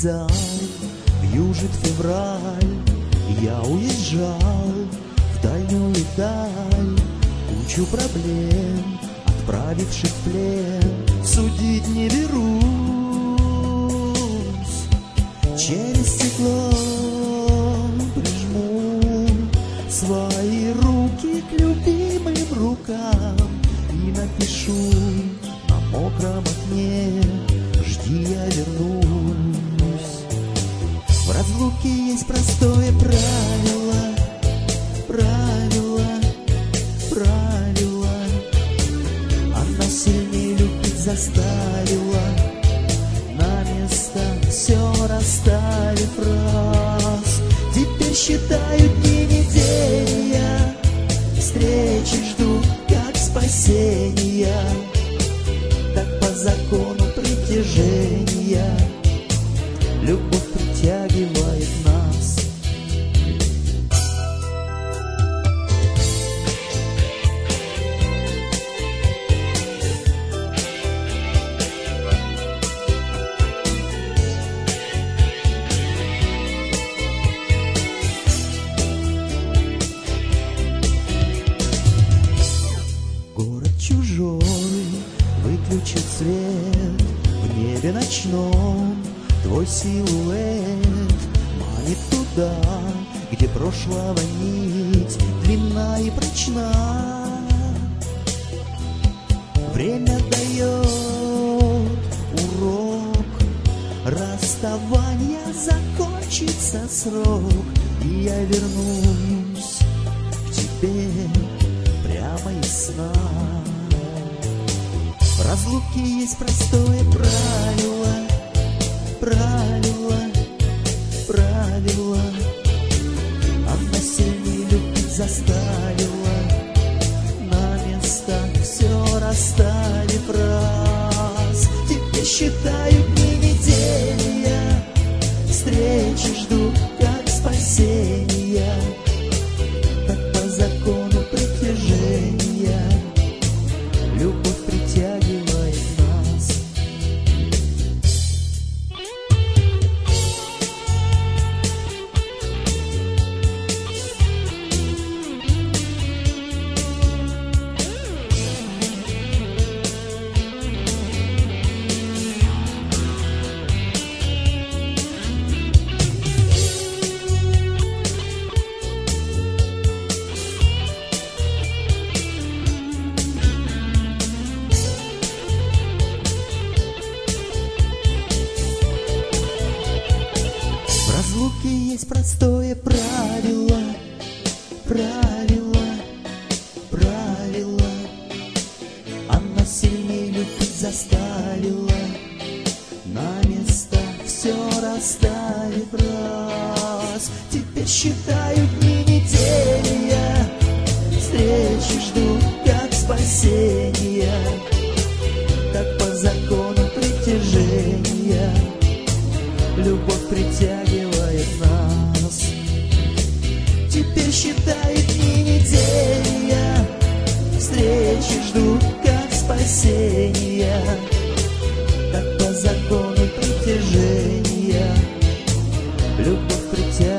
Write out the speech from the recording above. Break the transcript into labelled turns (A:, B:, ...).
A: вокзал, вьюжит февраль. Я уезжал в дальнюю даль, кучу проблем, отправивших в плен, судить не берусь. Через стекло прижму свои руки к любимым рукам и напишу на мокром окне: жди, я вернусь. В разлуке есть простое правило, правило, правило. Она сильнее любить заставила, на место все расставив раз. Теперь считаю дни, недели я, встречи жду как спасения, так по закону притяжения любовь притягивает нас. Город чужой, выключил свет, в небе ночном твой силуэт манит туда, где прошлого нить длинна и прочна. Время дает урок, расставания закончится срок, и я вернусь к тебе прямо из сна. В разлуке есть простое правило, правило, правило. Она сильнее любить заставила, на место все расставив раз. Теперь считаю дни, недели я, встречи жду как спасения, так по закону притяжения любовь притягивает нас. В разлуке есть простое правило, правило, правило. Она сильнее любить заставила, на место все расставив раз. Теперь считаю дни, недели я, встречи жду как спасения, так по закону притяжения любовь притягивает нас. Теперь считаю дни, недели я, встречи жду как спасения, так по закону притяжения любовь притягивает.